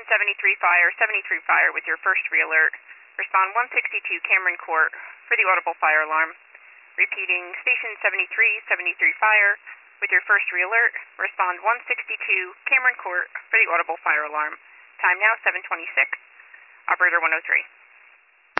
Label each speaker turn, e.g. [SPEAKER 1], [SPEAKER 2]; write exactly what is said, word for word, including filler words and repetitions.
[SPEAKER 1] seventy-three Fire, seventy-three Fire with your first re-alert. Respond one sixty-two Cameron Court for the audible fire alarm. Repeating, Station seventy-three, seventy-three Fire with your first re-alert. Respond one sixty-two Cameron Court for the audible fire alarm. Time now seven twenty-six. Operator one oh three.